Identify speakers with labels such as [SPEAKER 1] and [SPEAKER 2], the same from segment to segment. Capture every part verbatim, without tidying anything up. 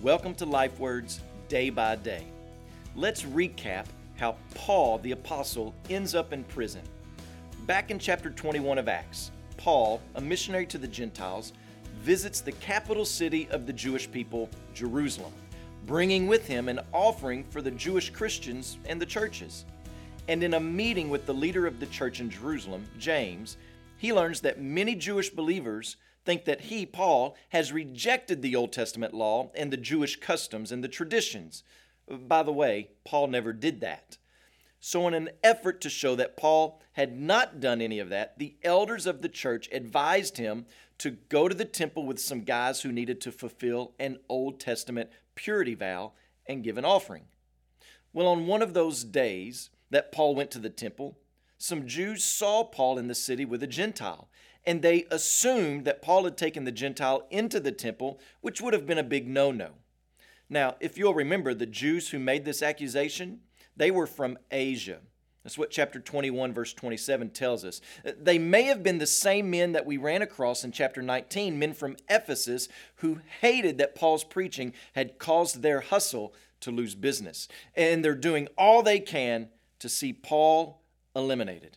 [SPEAKER 1] Welcome to Life Words Day by Day. Let's recap how Paul the Apostle ends up in prison. Back in chapter twenty-one of Acts, Paul, a missionary to the Gentiles, visits the capital city of the Jewish people, Jerusalem, bringing with him an offering for the Jewish Christians and the churches. And in a meeting with the leader of the church in Jerusalem, James, he learns that many Jewish believers think that he, Paul, has rejected the Old Testament law and the Jewish customs and the traditions. By the way, Paul never did that. So in an effort to show that Paul had not done any of that, the elders of the church advised him to go to the temple with some guys who needed to fulfill an Old Testament purity vow and give an offering. Well, on one of those days that Paul went to the temple, some Jews saw Paul in the city with a Gentile, and they assumed that Paul had taken the Gentile into the temple, which would have been a big no-no. Now, if you'll remember, the Jews who made this accusation, they were from Asia. That's what chapter twenty-one, verse twenty-seven tells us. They may have been the same men that we ran across in chapter nineteen, men from Ephesus who hated that Paul's preaching had caused their hustle to lose business. And they're doing all they can to see Paul eliminated.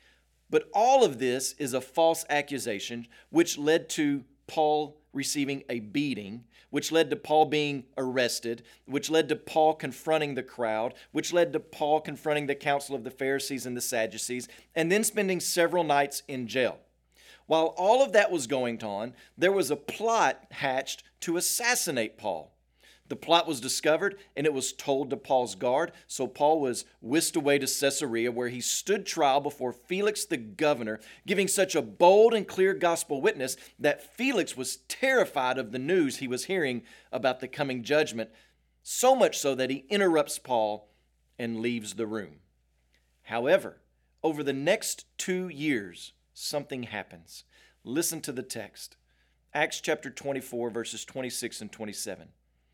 [SPEAKER 1] But all of this is a false accusation, which led to Paul receiving a beating, which led to Paul being arrested, which led to Paul confronting the crowd, which led to Paul confronting the council of the Pharisees and the Sadducees, and then spending several nights in jail. While all of that was going on, there was a plot hatched to assassinate Paul. The plot was discovered, and it was told to Paul's guard, so Paul was whisked away to Caesarea, where he stood trial before Felix the governor, giving such a bold and clear gospel witness that Felix was terrified of the news he was hearing about the coming judgment, so much so that he interrupts Paul and leaves the room. However, over the next two years, something happens. Listen to the text. Acts chapter twenty-four, verses twenty-six and twenty-seven.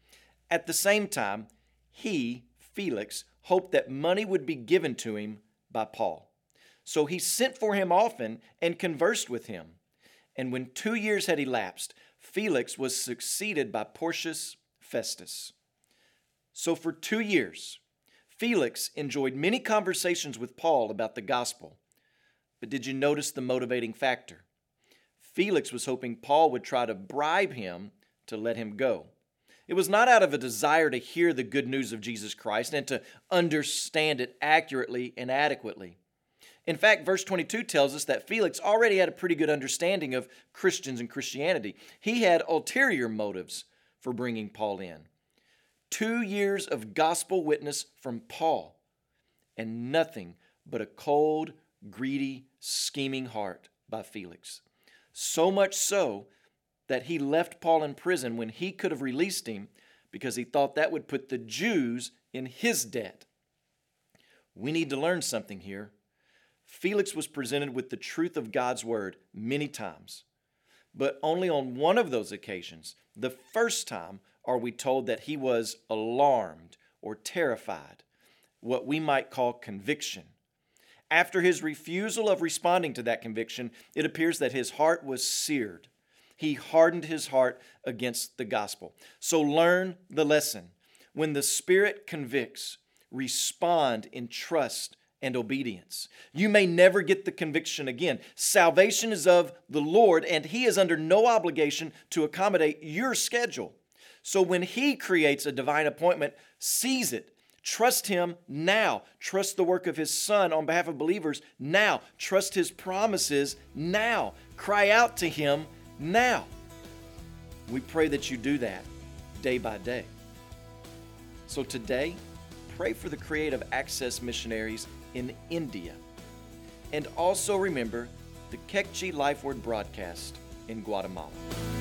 [SPEAKER 1] At the same time, he, Felix, hoped that money would be given to him by Paul. So he sent for him often and conversed with him. And when two years had elapsed, Felix was succeeded by Porcius Festus. So for two years, Felix enjoyed many conversations with Paul about the gospel. But did you notice the motivating factor? Felix was hoping Paul would try to bribe him to let him go. It was not out of a desire to hear the good news of Jesus Christ and to understand it accurately and adequately. In fact, verse twenty-two tells us that Felix already had a pretty good understanding of Christians and Christianity. He had ulterior motives for bringing Paul in. Two years of gospel witness from Paul, and nothing but a cold, greedy, scheming heart by Felix. So much so that he left Paul in prison when he could have released him because he thought that would put the Jews in his debt. We need to learn something here. Felix was presented with the truth of God's word many times, but only on one of those occasions, the first time, are we told that he was alarmed or terrified, what we might call conviction. After his refusal of responding to that conviction, it appears that his heart was seared. He hardened his heart against the gospel. So learn the lesson. When the Spirit convicts, respond in trust and obedience. You may never get the conviction again. Salvation is of the Lord, and He is under no obligation to accommodate your schedule. So when He creates a divine appointment, seize it. Trust Him now. Trust the work of His Son on behalf of believers now. Trust His promises now. Cry out to Him now. We pray that you do that day by day. So today, pray for the Creative Access missionaries in India. And also remember the Kekchi Life Word broadcast in Guatemala.